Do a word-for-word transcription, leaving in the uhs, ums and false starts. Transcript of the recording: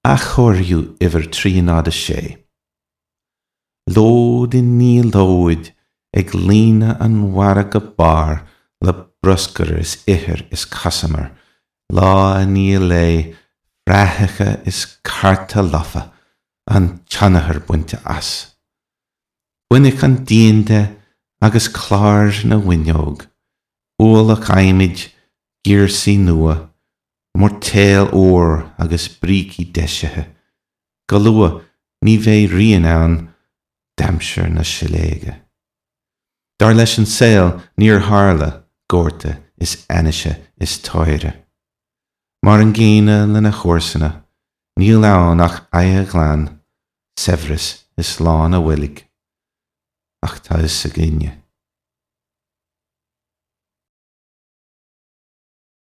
a chorriú iver trínáda sé. Lód in ní lóid ag lína an wara go bar le bruscar is ihir is casamar, lá a ní lé brathacha is carta lafa an tjanahar buinte as. Buinnig an diende agus clár na winneog, úlach aimid gírsaí nua, mór téal ór agus brící deisithe, go lua ní bheith rian ann damsir na siléige. Dar leis an saoil níor tharla górta is aise is táire. Mar an ggéine le na chóirsanna, níl ann ach aigh glán, Severus is lán a bhuilig, ach tá is sa gine.